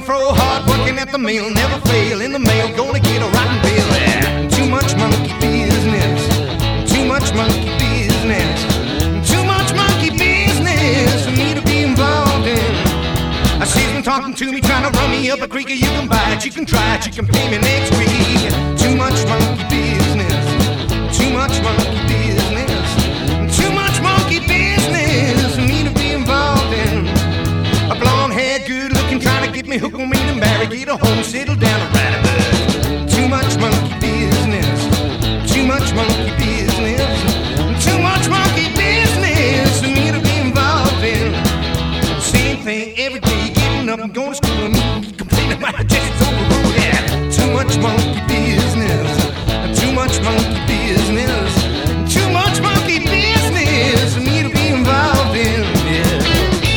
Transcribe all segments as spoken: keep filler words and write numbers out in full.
fro, hard working at the mill, never fail in the mail, gonna get a rotten bill. Yeah. Too much monkey business, too much monkey business, too much monkey business for me to be involved in. I see them talking to me, trying to run me up a creek. You can buy it, you can try it, you can pay me next week. Too much monkey business, too much monkey business, too much monkey business for me to be involved in. A blonde-haired, good-looking, trying to get me hooked on me to marry, get a home, settle down and ride a bus. Too much monkey business, too much monkey business, too much monkey business for me to be involved in. Same thing every day, getting up and going to school and me complaining about the Texas overruled. Yeah, too much monkey business, too much monkey business, too much monkey business for me to be involved in. Yeah.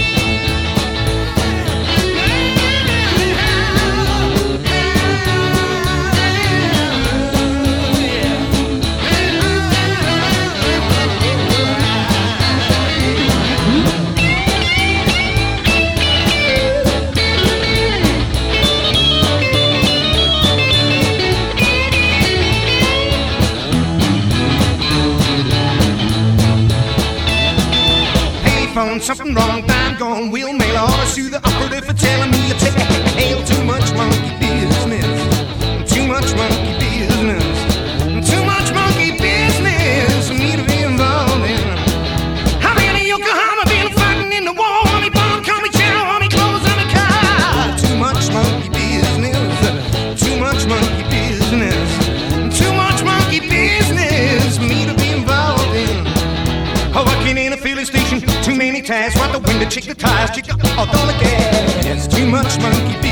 Something wrong, time gone, we'll mail. I ought to sue the operative for telling me you take a hail. Too much monkey business, too much monkey business, too much monkey business for me to be involved in. How many Yokohama been fighting in the war? How many bomb, call me chow, how many clothes on the car? Too much monkey business, too much monkey business, too much monkey business for me to be involved in. Working in a filling station, too many tasks, right the window, check the tires, check the all the gas. Too much monkey business.